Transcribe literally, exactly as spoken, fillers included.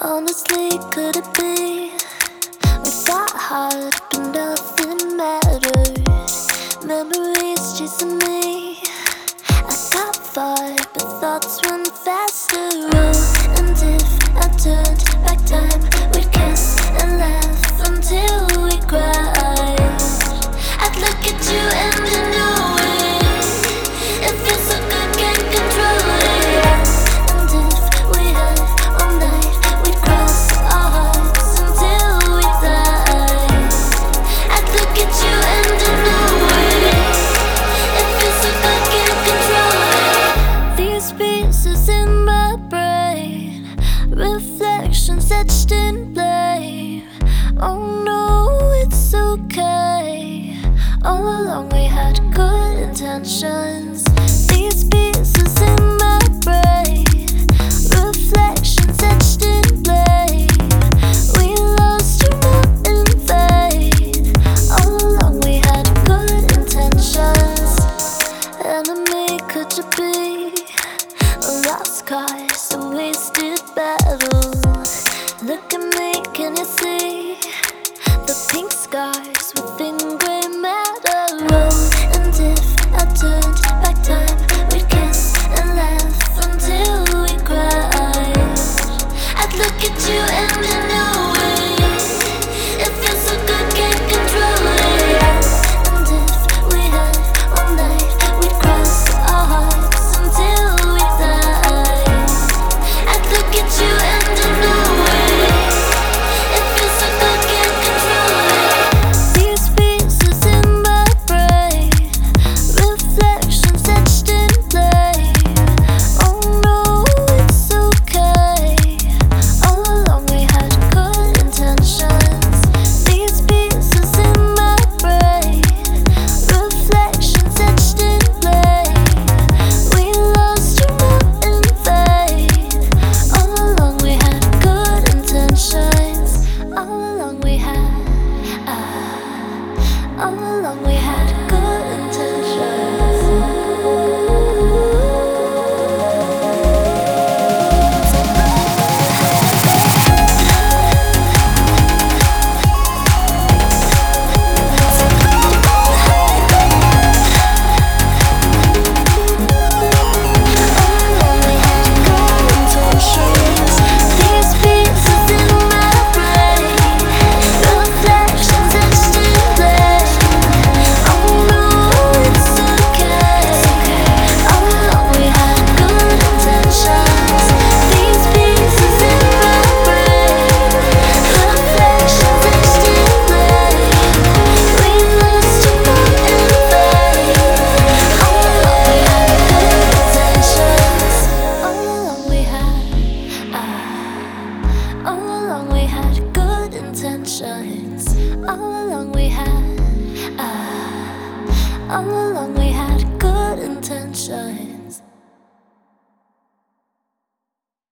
Honestly, could it be we got hard but nothing mattered? Memories chasing me, I got far but thoughts run faster. Oh, and if I turned back time, we'd kiss and laugh until we cried. I'd look at you and you know it, it feels so good, can't control it. And if we had all night, we'd cross our hearts until we died. I'd look at you and you know it, it feels so good, can't control it. These pieces in my brain, reflections etched in blame. Oh no, it's okay. All along we had good intentions. These pieces in my brain, reflections etched in blame. We lost you not in vain. All along we had good intentions. Enemy, could you be a lost cause, a wasted battle? Look at me, can you see the pink scars within gray matter? Oh, and if I turned back time, we'd kiss and laugh until we cried. I'd look at you and you know it, it feels so good, can't control it. And if we had all night, we'd cross our hearts until we died. I'd look at you and you know it, it feels so good, can't control it. These pieces in my brain, reflections etched in blame. Oh no, it's okay. All along we had good intentions. These pieces in my brain, reflections etched in blame. We lost you not in vain. All along we had good intentions. All along we had, ah, all along we had good intentions. These pieces in my brain, reflections etched in blame. Oh no, it's okay. All along we had good intentions. These pieces in my brain, reflections etched in blame. We lost you not in vain. All along we had good intentions. All along we had, ah, all along we had good intentions. All along we had, ah, all along we had good intentions.